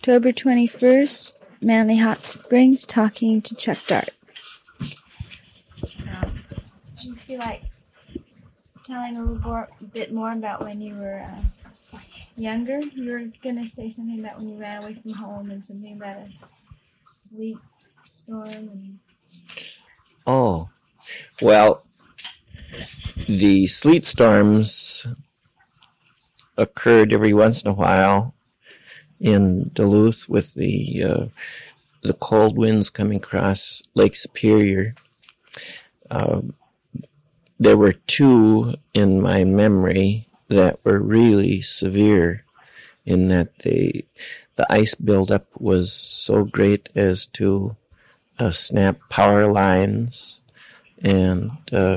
October 21st, Manly Hot Springs, talking to Chuck Dart. Do you feel like telling a little bit more about when you were younger? You were going to say something about when you ran away from home and something about a sleet storm. Oh, well, the sleet storms occurred every once in a while in Duluth with the cold winds coming across Lake Superior. There were two in my memory that were really severe in that the ice buildup was so great as to snap power lines, and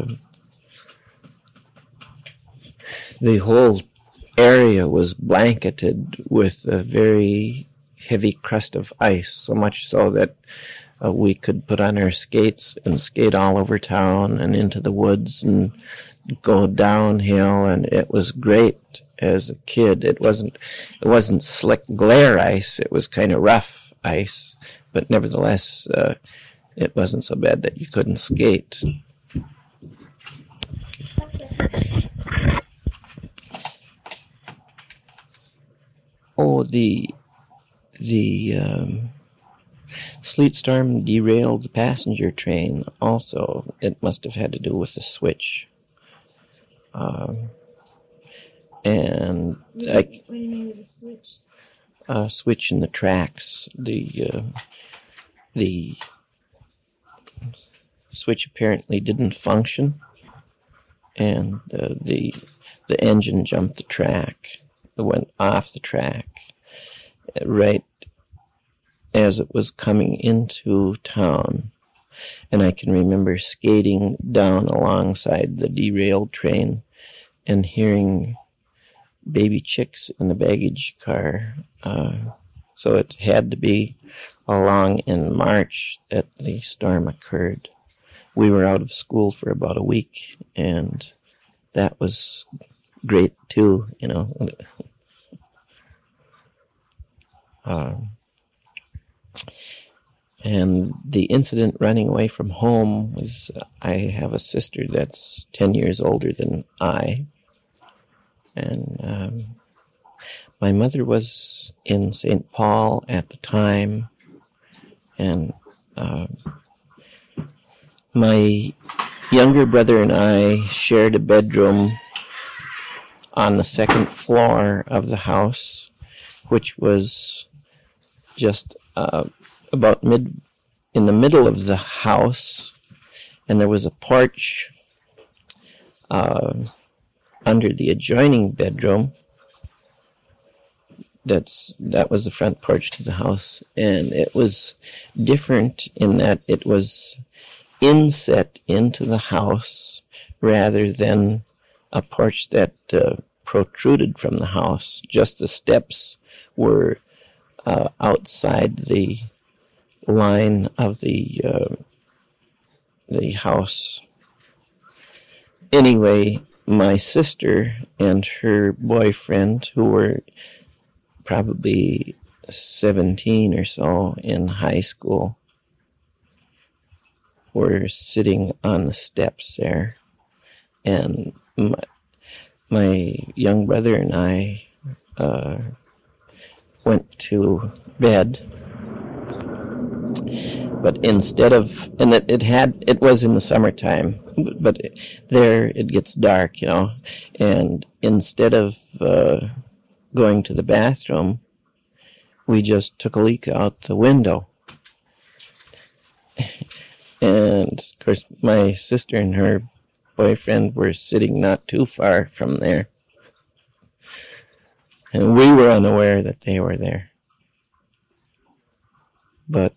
the whole area was blanketed with a very heavy crust of ice, so much so that we could put on our skates and skate all over town and into the woods and go downhill, and it was great as a kid. It wasn't slick glare ice, it was kind of rough ice, but nevertheless it wasn't so bad that you couldn't skate. Oh, the sleet storm derailed the passenger train also. It must have had to do with the switch. And what do you mean with the switch? Switch in the tracks. The switch apparently didn't function, and the engine jumped the track. It went off the track right as it was coming into town. And I can remember skating down alongside the derailed train and hearing baby chicks in the baggage car. So it had to be along in March that the storm occurred. We were out of school for about a week, and that was great too, you know. And the incident running away from home was, I have a sister that's 10 years older than I, and my mother was in St. Paul at the time, and my younger brother and I shared a bedroom on the second floor of the house, which was just about in the middle of the house, and there was a porch under the adjoining bedroom. That was the front porch to the house, and it was different in that it was inset into the house rather than a porch that protruded from the house. Just the steps were outside the line of the house. Anyway, my sister and her boyfriend, who were probably 17 or so in high school, were sitting on the steps there, and my young brother and I went to bed. But instead of, and it was in the summertime, but there it gets dark, you know, and instead of going to the bathroom, we just took a leak out the window. And of course, my sister and her boyfriend were sitting not too far from there, and we were unaware that they were there. But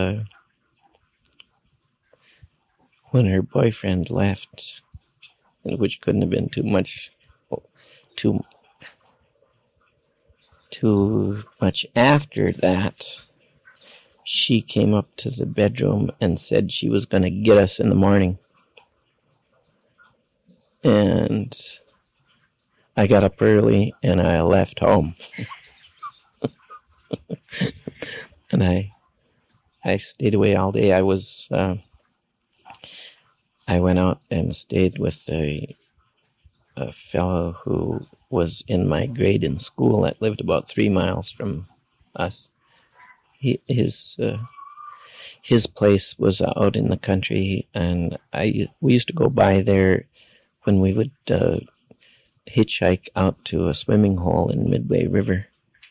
when her boyfriend left, which couldn't have been too much after that, she came up to the bedroom and said she was going to get us in the morning. And I got up early and I left home. and I stayed away all day. I went out and stayed with a fellow who was in my grade in school that lived about 3 miles from us. His place was out in the country, and we used to go by there when we would hitchhike out to a swimming hole in Midway River.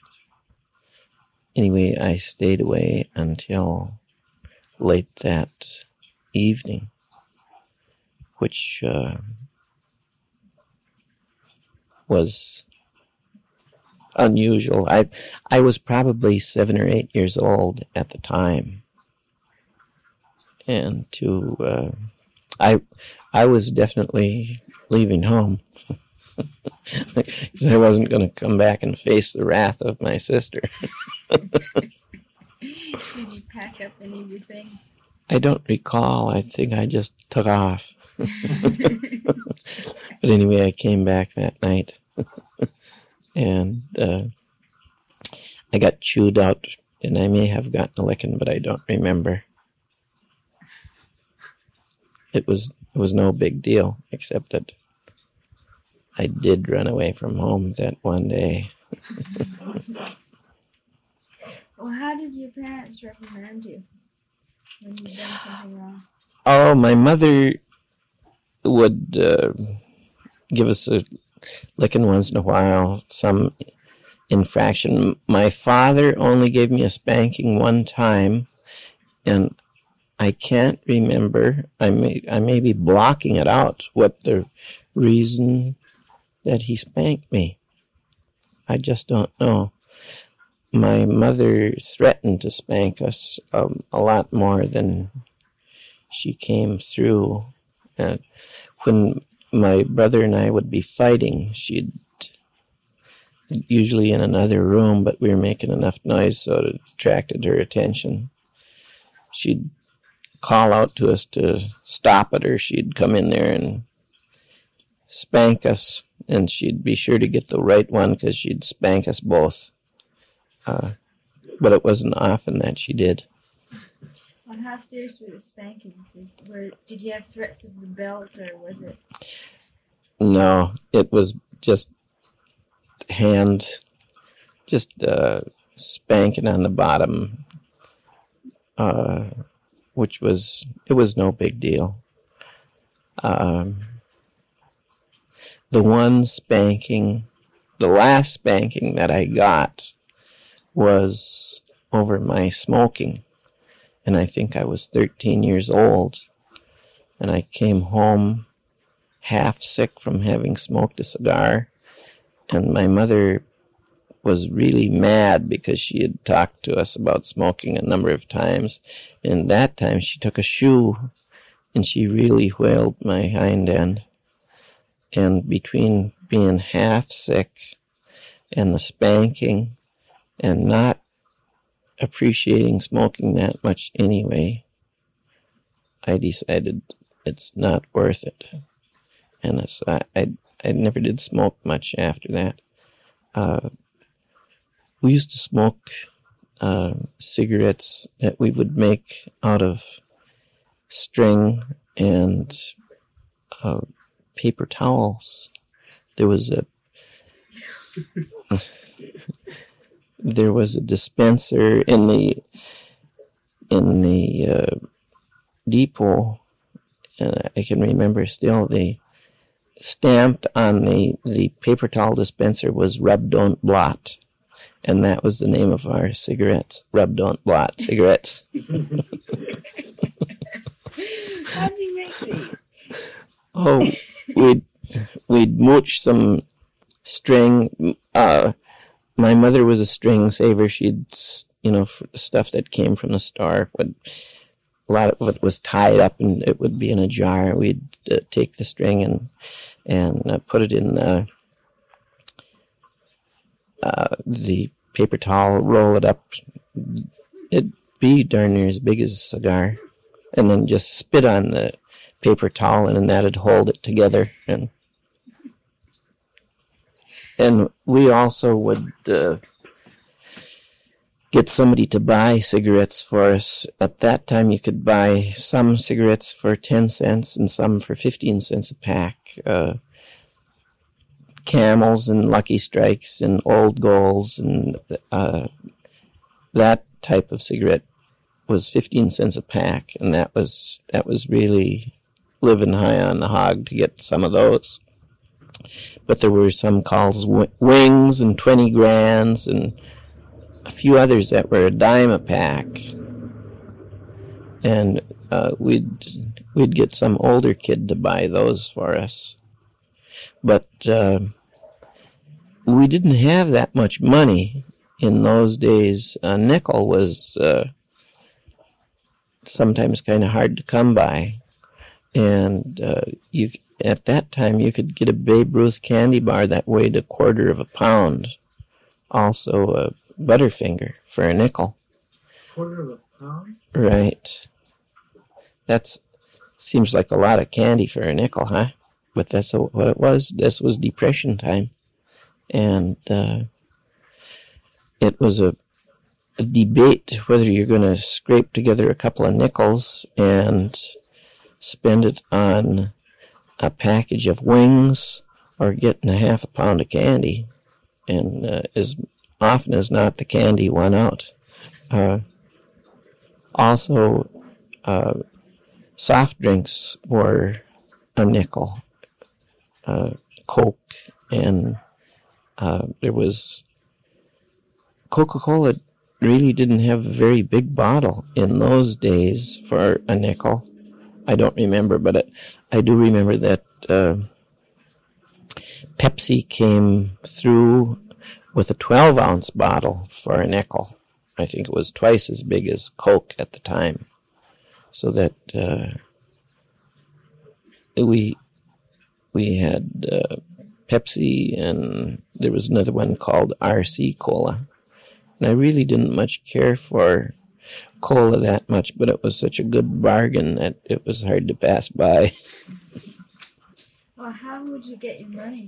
Anyway, I stayed away until late that evening, which was unusual. I was probably 7 or 8 years old at the time, and I was definitely leaving home because I wasn't going to come back and face the wrath of my sister. Did you pack up any of your things? I don't recall. I think I just took off. But anyway, I came back that night, and I got chewed out, and I may have gotten a licking, but I don't remember. It was no big deal, except that I did run away from home that one day. Well, how did your parents reprimand you when you'd done something wrong? Oh, my mother would give us a licking once in a while, some infraction. My father only gave me a spanking one time, and I can't remember. I may be blocking it out, what the reason that he spanked me. I just don't know. My mother threatened to spank us a lot more than she came through. When my brother and I would be fighting, she'd usually in another room, but we were making enough noise so it attracted her attention. She'd call out to us to stop it, or she'd come in there and spank us, and she'd be sure to get the right one because she'd spank us both. But it wasn't often that she did. Well, how serious were the spankings? Did you have threats of the belt, or was it? No, it was just spanking on the bottom, which was no big deal. The last spanking that I got was over my smoking, and I think I was 13 years old, and I came home half sick from having smoked a cigar, and my mother was really mad because she had talked to us about smoking a number of times, and that time she took a shoe and she really whaled my hind end. And between being half sick and the spanking and not appreciating smoking that much anyway, I decided it's not worth it. And I never did smoke much after that. We used to smoke cigarettes that we would make out of string and paper towels. There was a dispenser in the depot, and I can remember still they stamped on the paper towel dispenser was Rub Don't Blot, and that was the name of our cigarettes, Rub Don't Blot cigarettes. How do you make these? Oh, we'd mooch some string. My mother was a string saver. She'd, stuff that came from the store. A lot of it was tied up, and it would be in a jar. We'd take the string and put it in the paper towel, roll it up. It'd be darn near as big as a cigar, and then just spit on the paper towel, and that'd hold it together. And we also would get somebody to buy cigarettes for us. At that time, you could buy some cigarettes for 10 cents and some for 15 cents a pack. Camels and Lucky Strikes and Old Goals and that type of cigarette was 15 cents a pack, and that was really living high on the hog to get some of those. But there were some called Wings and 20 Grands and a few others that were a dime a pack. And we'd get some older kid to buy those for us. But we didn't have that much money in those days. A nickel was sometimes kind of hard to come by. And at that time, you could get a Babe Ruth candy bar that weighed 1/4 of a pound. Also a Butterfinger for a nickel. 1/4 of a pound? Right. That seems like a lot of candy for a nickel, huh? But that's what it was. This was Depression time. And it was a debate whether you're going to scrape together a couple of nickels and spend it on a package of Wings or getting a half a pound of candy. And as often as not, the candy won out. Also, soft drinks were a nickel. Coke, and there was Coca-Cola really didn't have a very big bottle in those days for a nickel. I don't remember, but I do remember that Pepsi came through with a 12-ounce bottle for a nickel. I think it was twice as big as Coke at the time. So that we had Pepsi, and there was another one called RC Cola. And I really didn't much care for cola that much, but it was such a good bargain that it was hard to pass by. Well, how would you get your money?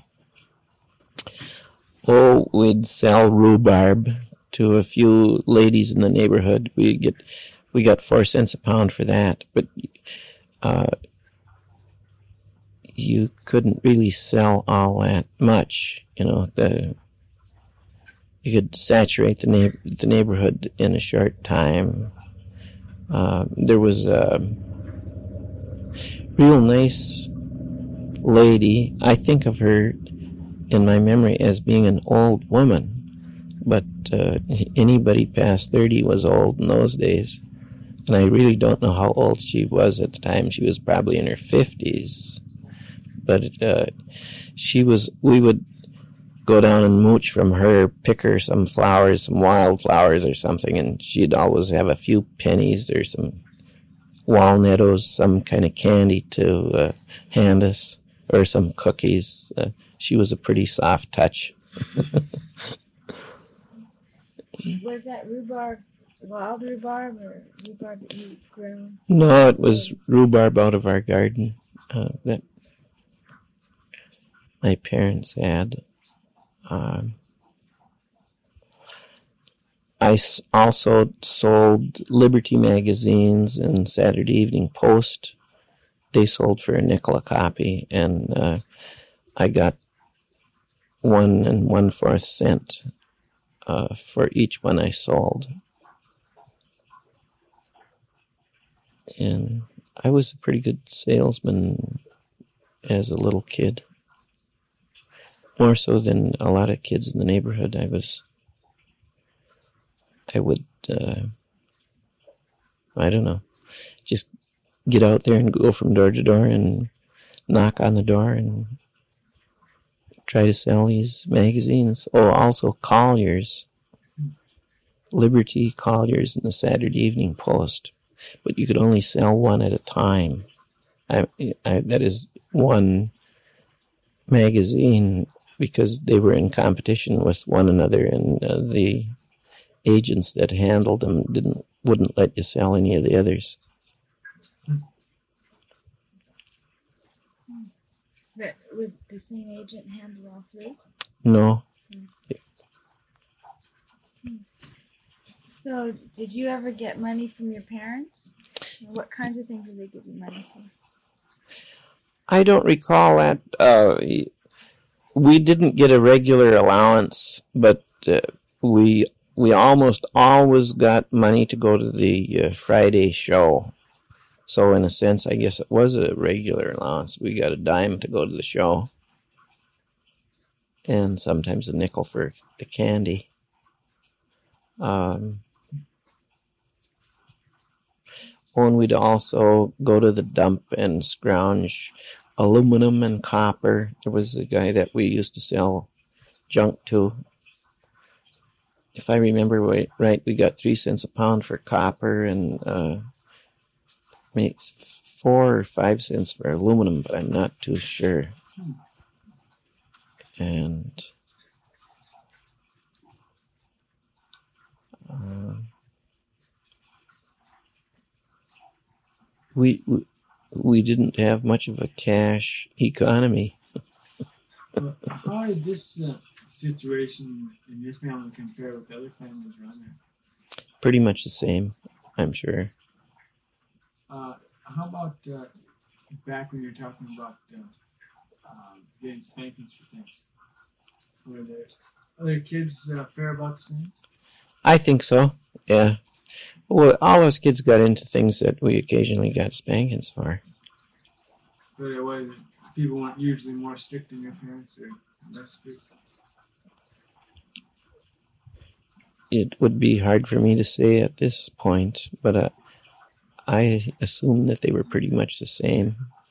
Oh, we'd sell rhubarb to a few ladies in the neighborhood. We got 4 cents a pound for that, but you couldn't really sell all that much. You know, you could saturate the neighborhood in a short time. There was a real nice lady. I think of her in my memory as being an old woman, but anybody past 30 was old in those days. And I really don't know how old she was at the time. She was probably in her 50s. But we would go down and mooch from her, pick her some flowers, some wildflowers or something, and she'd always have a few pennies or some walnuttos, some kind of candy to hand us, or some cookies. She was a pretty soft touch. Was that rhubarb wild rhubarb or rhubarb that you grew? No, it was rhubarb out of our garden that my parents had. I also sold Liberty magazines and Saturday Evening Post. They sold for a nickel a copy, and I got 1 1/4 cent for each one I sold. And I was a pretty good salesman as a little kid. More so than a lot of kids in the neighborhood. I would, I don't know, just get out there and go from door to door and knock on the door and try to sell these magazines. Oh, also Collier's, Liberty, Collier's, and the Saturday Evening Post. But you could only sell one at a time. That is one magazine, because they were in competition with one another, and the agents that handled them wouldn't let you sell any of the others. But would the same agent handle all 3? No. So, did you ever get money from your parents? What kinds of things did they give you money for? I don't recall that. We didn't get a regular allowance, but we almost always got money to go to the Friday show. So in a sense, I guess it was a regular allowance. We got a dime to go to the show, and sometimes a nickel for the candy. And we'd also go to the dump and scrounge aluminum and copper. There was a guy that we used to sell junk to. If I remember right, we got 3 cents a pound for copper and maybe 4 or 5 cents for aluminum, but I'm not too sure. And we didn't have much of a cash economy. How did this situation in your family compare with the other families around there? Pretty much the same, I'm sure. How about back when you were talking about getting spankings for things? Were there other kids fare about the same? I think so, yeah. Well, all us kids got into things that we occasionally got spankings for. But it was, people weren't usually more strict than your parents or less strict? It would be hard for me to say at this point, but I assume that they were pretty much the same.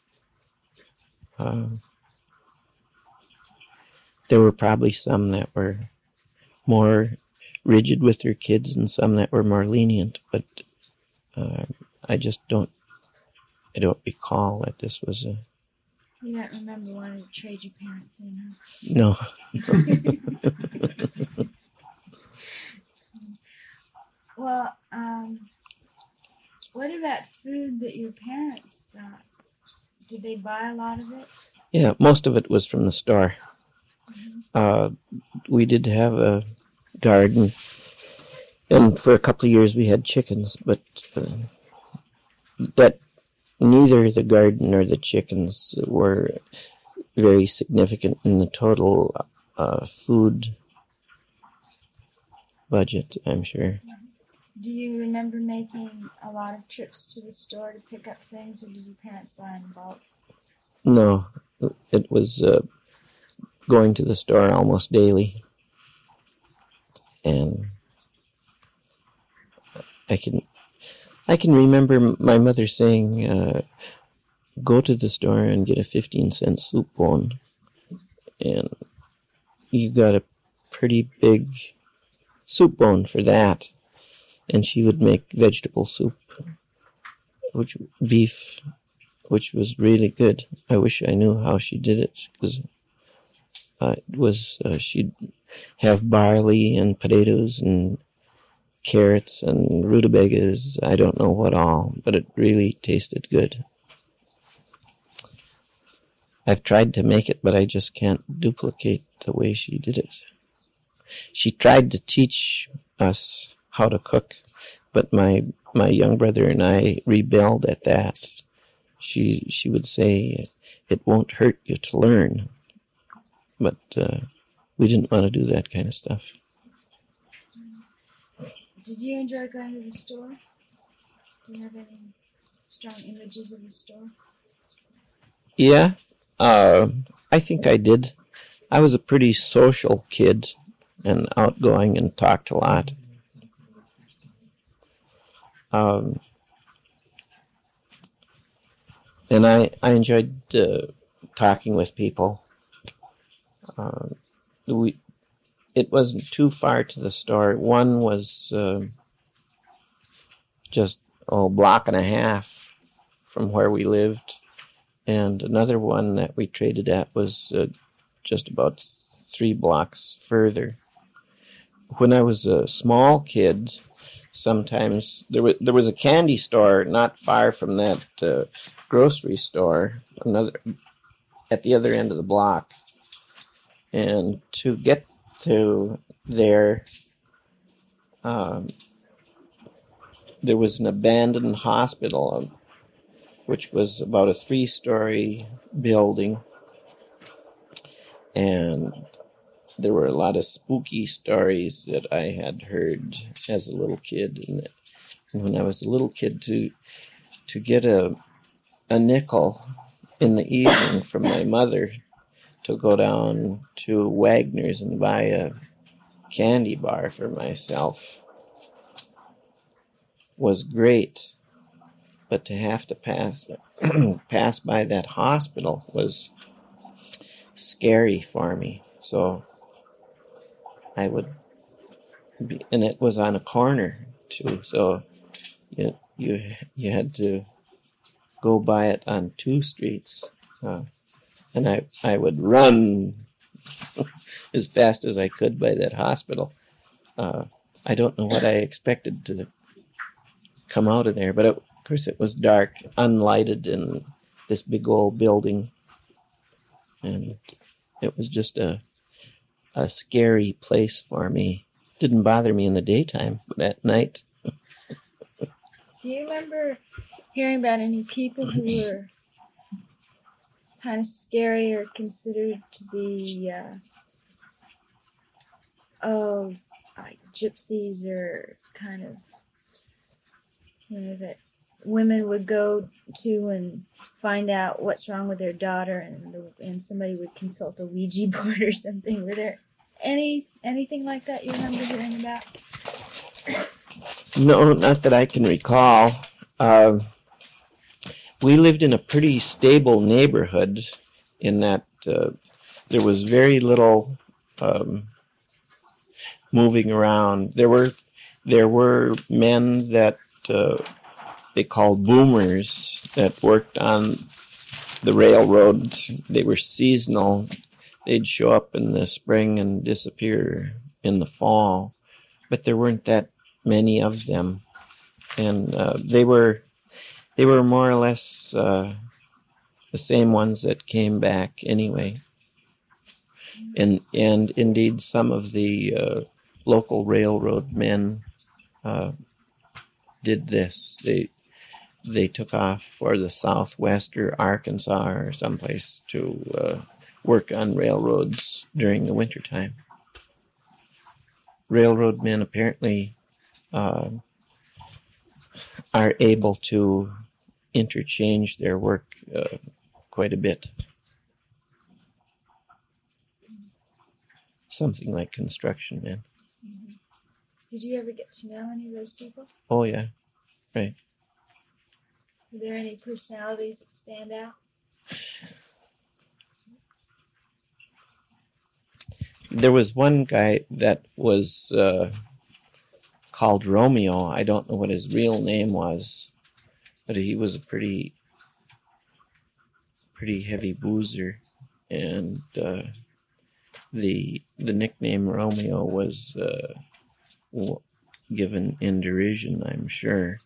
There were probably some that were more rigid with their kids and some that were more lenient, but I don't recall that this was a... You don't remember wanting to trade your parents in, huh? No. Well, what about food that your parents got? Did they buy a lot of it? Yeah, most of it was from the store. We did have a garden, and for a couple of years we had chickens, but that neither the garden nor the chickens were very significant in the total food budget, I'm sure. Do you remember making a lot of trips to the store to pick up things, or did your parents buy in bulk? No, it was going to the store almost daily. And I can remember my mother saying, go to the store and get a 15-cent soup bone. And you got a pretty big soup bone for that. And she would make vegetable soup, beef, which was really good. I wish I knew how she did it, because she'd have barley and potatoes and carrots and rutabagas, I don't know what all, but it really tasted good. I've tried to make it, but I just can't duplicate the way she did it. She tried to teach us how to cook, but my young brother and I rebelled at that. She would say, it won't hurt you to learn, but we didn't want to do that kind of stuff. Did you enjoy going to the store? Do you have any strong images of the store? Yeah, I think I did. I was a pretty social kid and outgoing and talked a lot. And I enjoyed talking with people. It wasn't too far to the store. One was just a block and a half from where we lived, and another one that we traded at was just about 3 blocks further. When I was a small kid, sometimes there was a candy store not far from that grocery store, at the other end of the block. And to get to there, there was an abandoned hospital, which was about a 3-story building, and there were a lot of spooky stories that I had heard as a little kid. And when I was a little kid, to get a nickel in the evening from my mother to go down to Wagner's and buy a candy bar for myself was great. But to have to pass by that hospital was scary for me. So I would be, and it was on a corner too. So you had to go by it on 2 streets, and I would run as fast as I could by that hospital. I don't know what I expected to come out of there, but of course it was dark, unlighted in this big old building, and it was just a scary place for me. Didn't bother me in the daytime, but at night. Do you remember hearing about any people who were kind of scary or considered to be, like gypsies, or kind of, that women would go to and find out what's wrong with their daughter, and somebody would consult a Ouija board or something? Were there anything like that you remember hearing about? No, not that I can recall. We lived in a pretty stable neighborhood in that there was very little moving around. There were men that they called boomers that worked on the railroad. They were seasonal. They'd show up in the spring and disappear in the fall, but there weren't that many of them, and they were more or less the same ones that came back anyway. And indeed, some of the local railroad men did this. They took off for the Southwest or Arkansas or someplace to work on railroads during the wintertime. Railroad men apparently are able to interchange their work quite a bit. Something like construction men. Mm-hmm. Did you ever get to know any of those people? Oh, yeah. Right. Were there any personalities that stand out? There was one guy that was called Romeo. I don't know what his real name was, but he was a pretty heavy boozer, and the nickname Romeo was given in derision, I'm sure.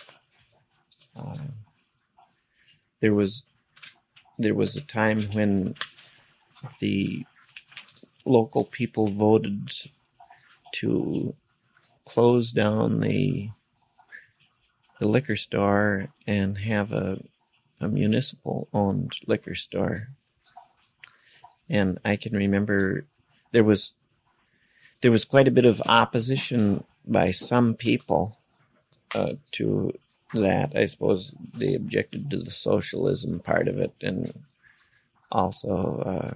There was a time when the local people voted to close down the liquor store and have a municipal-owned liquor store. And I can remember there was quite a bit of opposition by some people to that. I suppose they objected to the socialism part of it, and also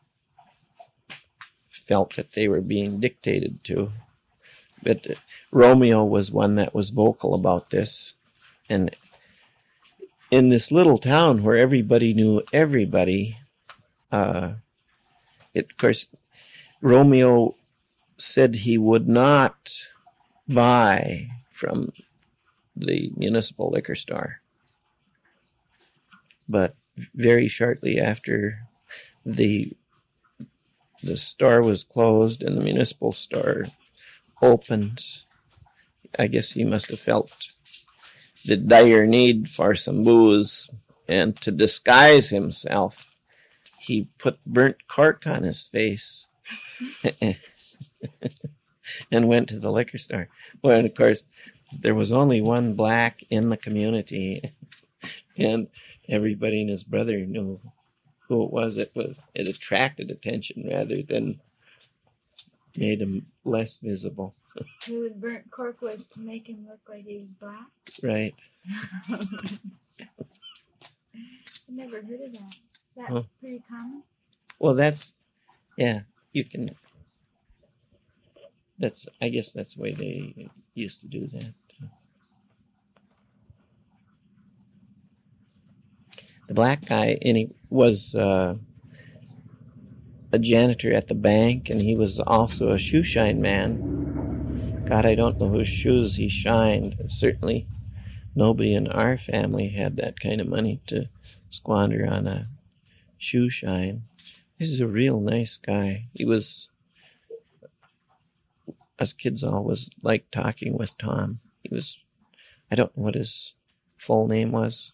felt that they were being dictated to. But Romeo was one that was vocal about this. And in this little town where everybody knew everybody, of course, Romeo said he would not buy from the municipal liquor store. But very shortly after the store was closed and the municipal store opened, I guess he must have felt the dire need for some booze, and to disguise himself, he put burnt cork on his face and went to the liquor store. Well, and of course, there was only one black in the community, and everybody and his brother knew who it was. It attracted attention rather than made him less visible. Who had burnt Corkwood to make him look like he was black? Right. I never heard of that. Is that pretty common? Well, you can. I guess that's the way they used to do that. The black guy, was a janitor at the bank, and he was also a shoe shine man. God, I don't know whose shoes he shined. Certainly nobody in our family had that kind of money to squander on a shoe shine. This is a real nice guy. He was, us kids always liked talking with Tom. I don't know what his full name was.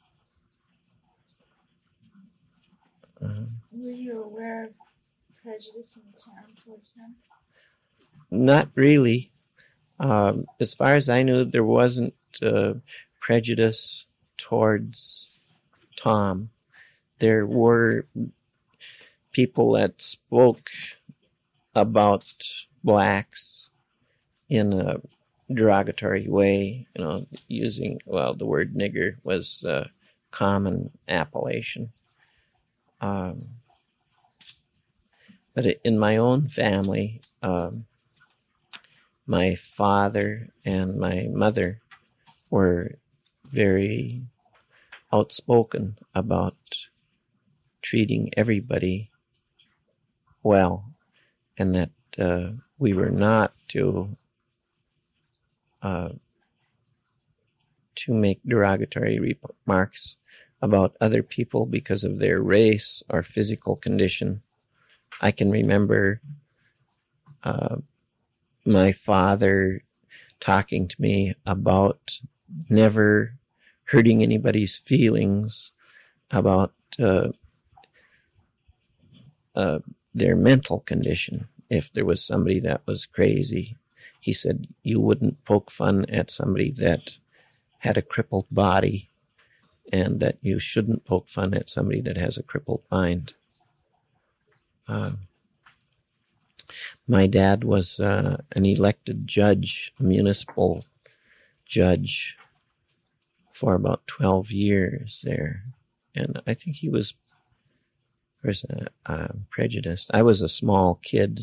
Were you aware of prejudice in the town towards him? Not really. As far as I knew, there wasn't prejudice towards Tom. There were people that spoke about blacks in a derogatory way, using, the word nigger was a common appellation. But in my own family, my father and my mother were very outspoken about treating everybody well, and that we were not to make derogatory remarks about other people because of their race or physical condition. I can remember my father talking to me about never hurting anybody's feelings about their mental condition. If there was somebody that was crazy, he said you wouldn't poke fun at somebody that had a crippled body, and that you shouldn't poke fun at somebody that has a crippled mind. My dad was an elected judge, a municipal judge, for about 12 years there. And I think he was prejudiced. I was a small kid.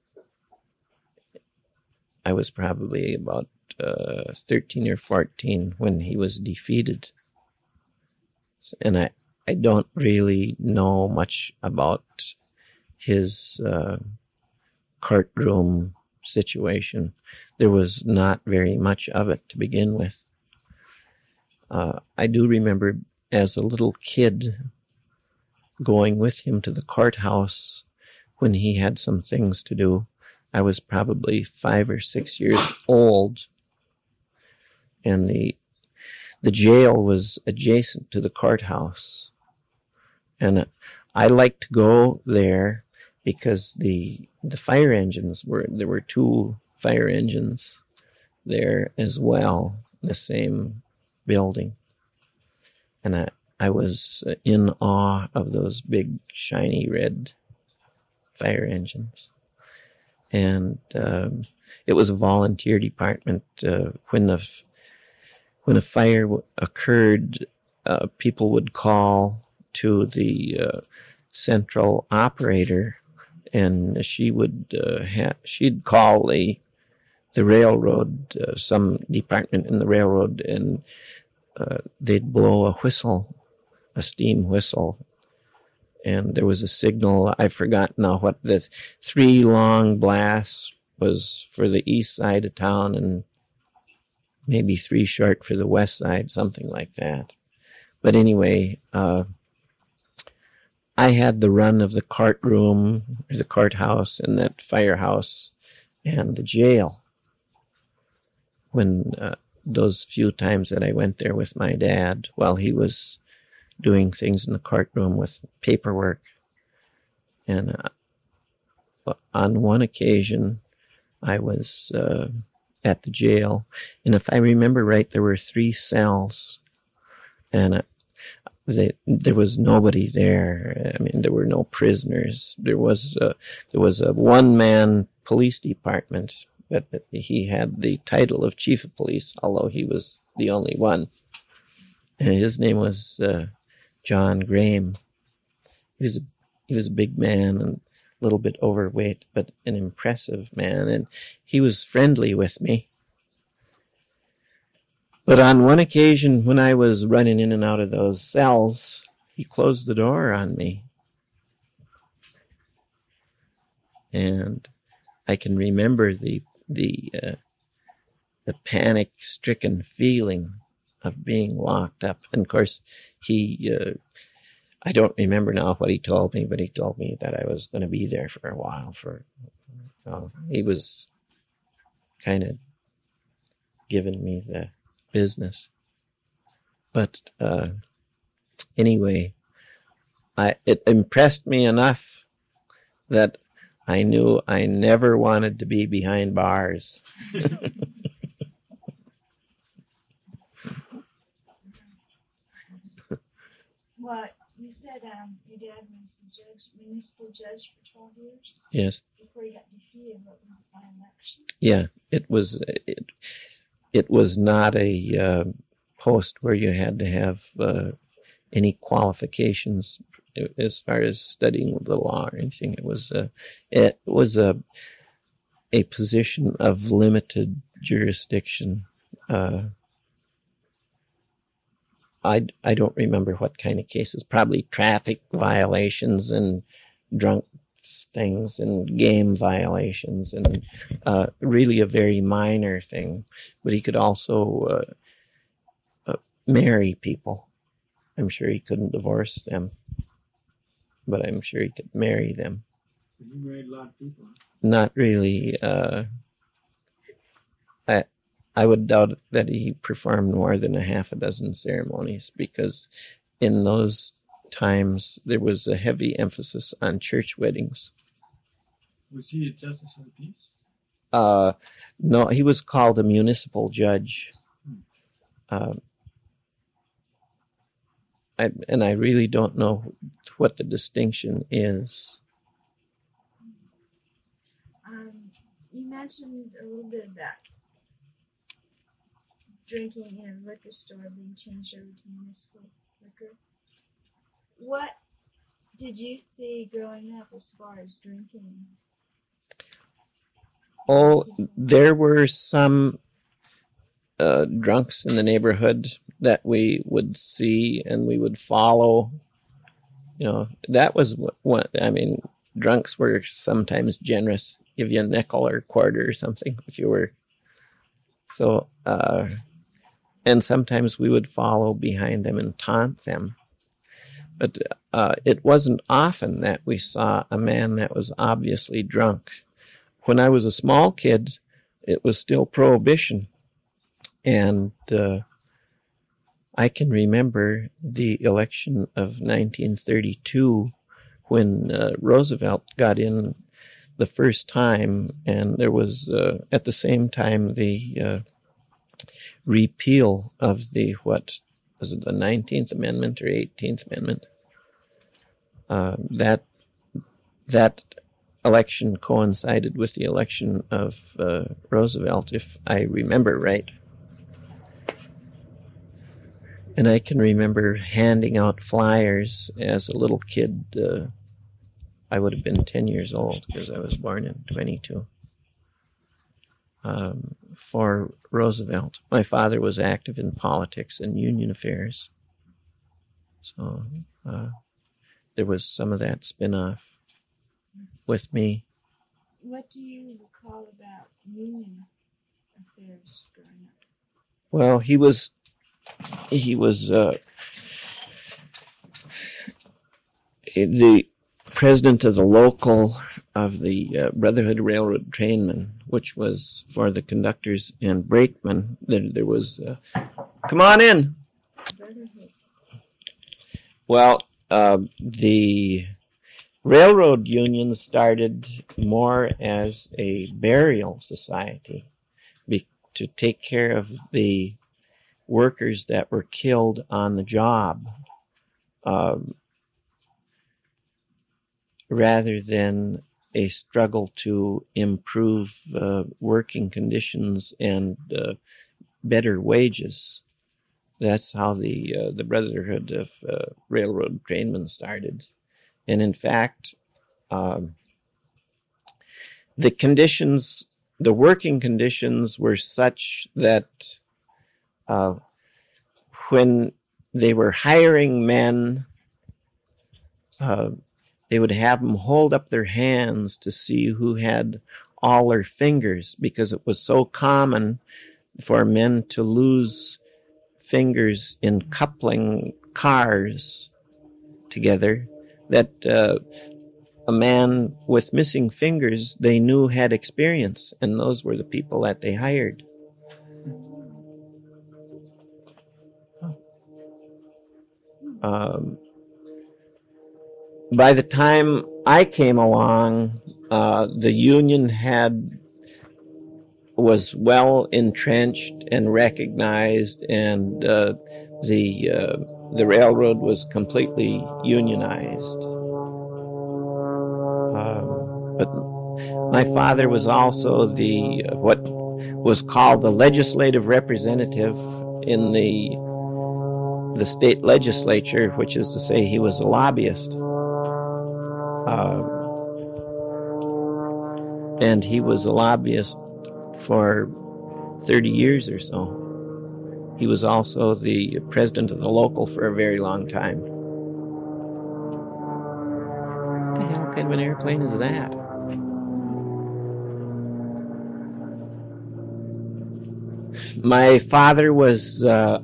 I was probably about 13 or 14 when he was defeated. And I don't really know much about his courtroom situation. There was not very much of it to begin with. I do remember as a little kid going with him to the courthouse when he had some things to do. I was probably 5 or 6 years old, and the jail was adjacent to the courthouse. And I liked to go there because the fire engines there were 2 fire engines there as well in the same building. And I was in awe of those big shiny red fire engines. And it was a volunteer department. When a fire occurred, people would call to the central operator, and she would she'd call the railroad, some department in the railroad, and they'd blow a whistle, a steam whistle, and there was a signal. I forgot now what the 3 long blasts was for the east side of town, and maybe 3 short for the west side, something like that. But anyway, I had the run of the courtroom, or the courthouse, and that firehouse, and the jail. When those few times that I went there with my dad while he was doing things in the courtroom with paperwork. And on one occasion, I was at the jail. And if I remember right, there were 3 cells. And there was nobody there. I mean, there were no prisoners. There was a one-man police department, but he had the title of chief of police, although he was the only one. And his name was John Graham. He was a big man and a little bit overweight, but an impressive man, and he was friendly with me. But on one occasion, when I was running in and out of those cells, he closed the door on me. And I can remember the panic-stricken feeling of being locked up. And of course, I don't remember now what he told me, but he told me that I was going to be there for a while. He was kind of giving me the business. But anyway, it impressed me enough that I knew I never wanted to be behind bars. Well, you said your dad was a municipal judge for 12 years? Yes. Before he got defeated, what was it, by election? Yeah, it was not a post where you had to have any qualifications as far as studying the law or anything. It was a position of limited jurisdiction. I don't remember what kind of cases, probably traffic violations and drunk things and game violations and really a very minor thing. But he could also marry people. I'm sure he couldn't divorce them, but I'm sure he could marry them. So you married a lot of people. Not really. I would doubt that he performed more than a half a dozen ceremonies, because in those times there was a heavy emphasis on church weddings. Was he a justice of the peace? No, he was called a municipal judge. I really don't know what the distinction is. You mentioned a little bit about drinking in a liquor store being changed over to municipal liquor. What did you see growing up as far as drinking? Oh, there were some drunks in the neighborhood that we would see and we would follow. You know, that was what I mean. Drunks were sometimes generous, give you a nickel or a quarter or something if you were. So, and sometimes we would follow behind them and taunt them. But it wasn't often that we saw a man that was obviously drunk. When I was a small kid, it was still Prohibition. And I can remember the election of 1932 when Roosevelt got in the first time, and there was at the same time the repeal of the, what was it, the 19th Amendment or 18th Amendment? That election coincided with the election of Roosevelt, if I remember right. And I can remember handing out flyers as a little kid. I would have been 10 years old because I was born in 22. For Roosevelt. My father was active in politics and union affairs. So there was some of that spin-off with me. What do you recall about union affairs growing up? Well, he was the president of the local of the Brotherhood Railroad Trainmen, which was for the conductors and brakemen. There was, come on in. Brotherhood. Well, the railroad union started more as a burial society, to take care of the workers that were killed on the job, rather than a struggle to improve working conditions and better wages. That's how the Brotherhood of Railroad Trainmen started. And in fact, the conditions, the working conditions were such that when they were hiring men, they would have them hold up their hands to see who had all their fingers, because it was so common for men to lose fingers in coupling cars together that a man with missing fingers they knew had experience, and those were the people that they hired. By the time I came along, the union was well entrenched and recognized, and the railroad was completely unionized. But my father was also the what was called the legislative representative in the state legislature, which is to say he was a lobbyist. And he was a lobbyist for 30 years or so. He was also the president of the local for a very long time. What the hell kind of an airplane is that? My father was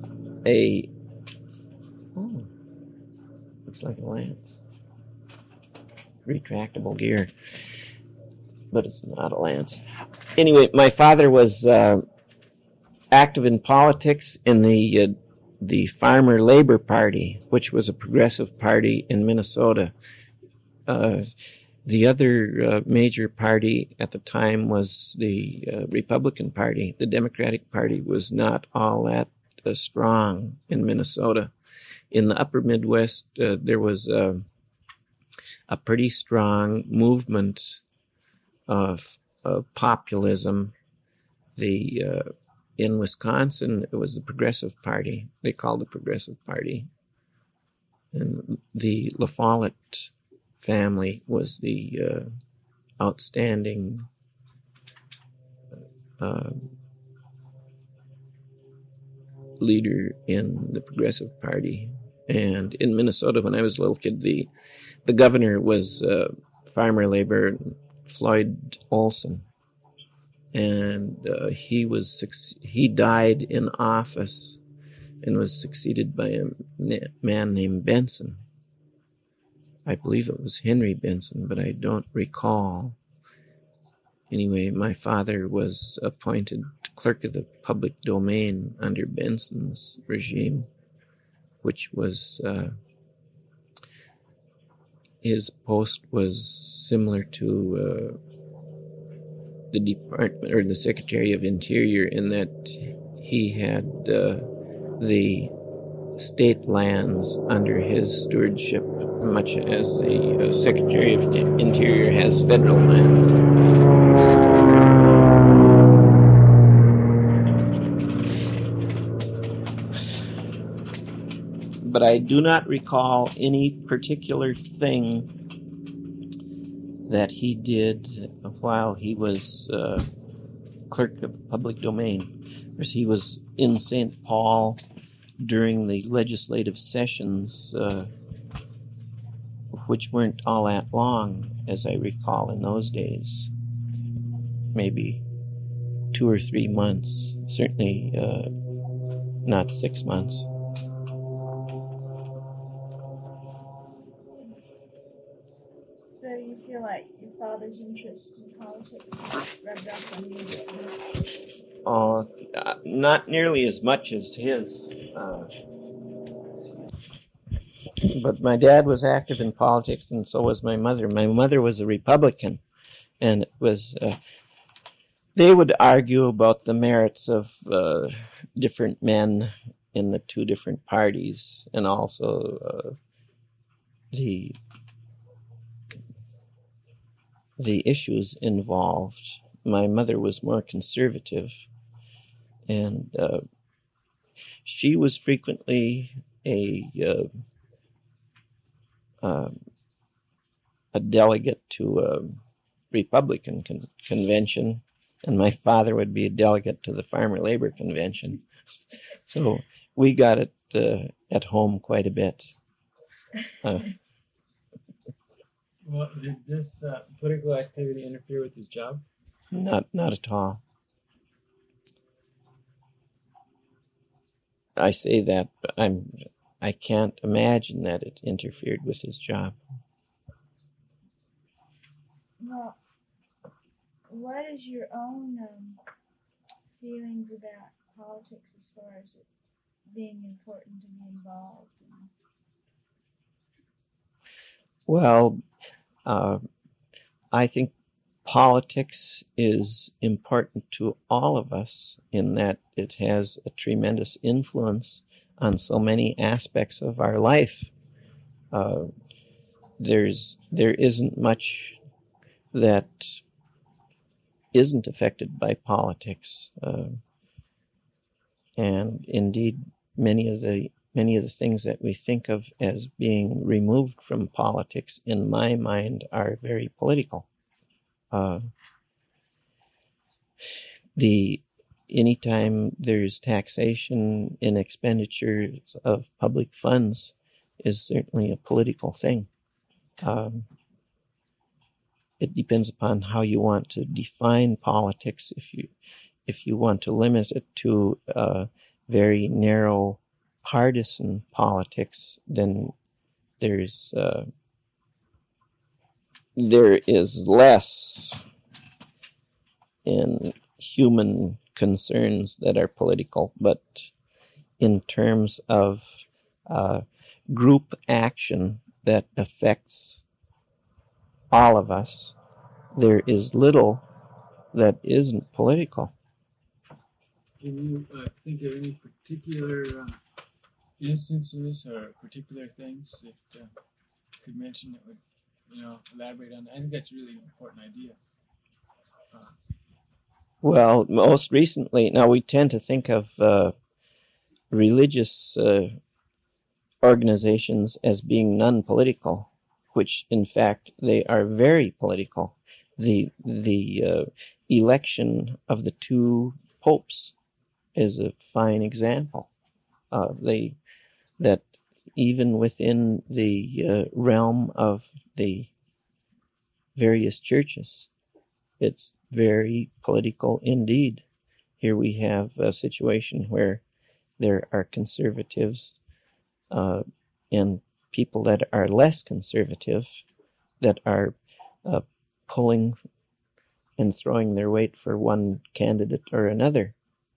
looks like a Lance. Retractable gear. But it's not a Lance. Anyway, my father was active in politics in the Farmer Labor Party, which was a progressive party in Minnesota. The other major party at the time was the Republican Party. The Democratic Party was not all that strong in Minnesota. In the upper Midwest, there was a pretty strong movement of populism. In Wisconsin, it was the Progressive Party. They called it the Progressive Party. And the La Follette family was the outstanding leader in the Progressive Party. And in Minnesota, when I was a little kid, the governor was farmer labor Floyd Olson. And he died in office and was succeeded by a man named Benson. I believe it was Henry Benson, but I don't recall. Anyway, my father was appointed clerk of the public domain under Benson's regime, which was his post was similar to the Department or the Secretary of Interior, in that he had the state lands under his stewardship, much as the Secretary of Interior has federal lands. But I do not recall any particular thing that he did while he was clerk of public domain. Of course, he was in St. Paul during the legislative sessions, which weren't all that long, as I recall, in those days. Maybe 2 or 3 months, certainly not 6 months. So you feel like your father's interest in politics is rubbed off on you? Oh, not nearly as much as his. But my dad was active in politics, and so was my mother. My mother was a Republican, and it was They would argue about the merits of different men in the two different parties, and also the issues involved. My mother was more conservative, and she was frequently a delegate to a Republican convention, and my father would be a delegate to the Farmer Labor Convention. So we got it at home quite a bit. Well, did this political activity interfere with his job? Not at all. I say that, but I can't imagine that it interfered with his job. Well, what is your own feelings about politics as far as it being important to be involved in? Well, I think politics is important to all of us in that it has a tremendous influence on so many aspects of our life. There isn't much that isn't affected by politics, and indeed many of the things that we think of as being removed from politics, in my mind, are very political. Anytime there's taxation in expenditures of public funds is certainly a political thing. It depends upon how you want to define politics. If you want to limit it to very narrow partisan politics, then there is less in human concerns that are political. But in terms of group action that affects all of us, there is little that isn't political. Can you think of any particular instances or particular things that you could mention that would, elaborate on that? I think that's a really important idea. Well, most recently, now we tend to think of religious organizations as being non-political, which in fact they are very political. The election of the two popes is a fine example. That even within the realm of the various churches, it's very political indeed. Here we have a situation where there are conservatives and people that are less conservative that are pulling and throwing their weight for one candidate or another.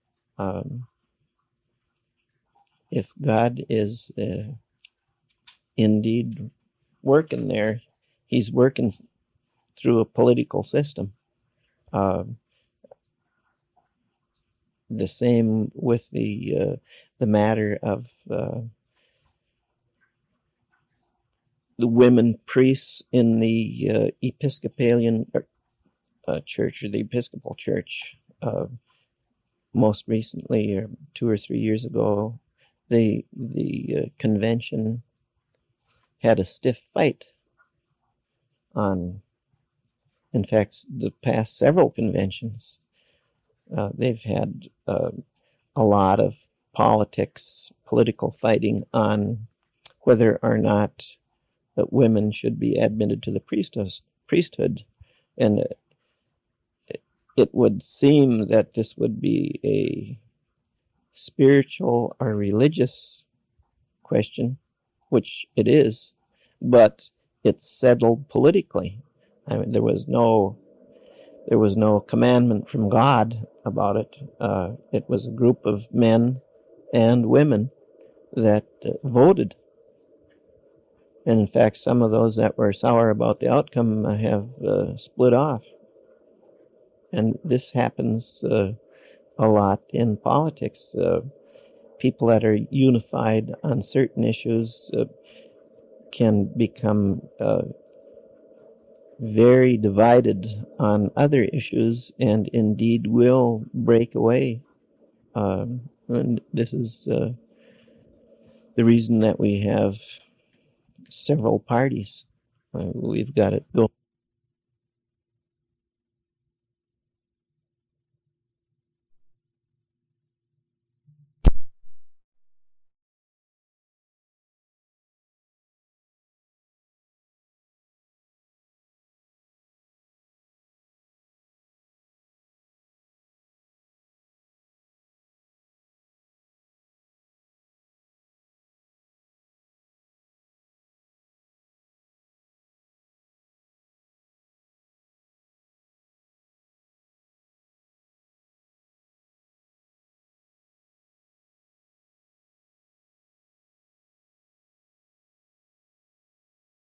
If God is indeed working there, he's working through a political system. The same with the matter of the women priests in the Episcopalian church, or the Episcopal Church. Most recently, 2 or 3 years ago, the convention had a stiff fight on, in fact, the past several conventions. They've had a lot of political fighting on whether or not that women should be admitted to the priesthood. And it would seem that this would be a spiritual or religious question, which it is, but it's settled politically. I mean, there was no commandment from God about it. It was a group of men and women that voted. And in fact, some of those that were sour about the outcome have split off. And this happens a lot in politics. People that are unified on certain issues can become very divided on other issues and indeed will break away. And this is the reason that we have several parties. We've got it going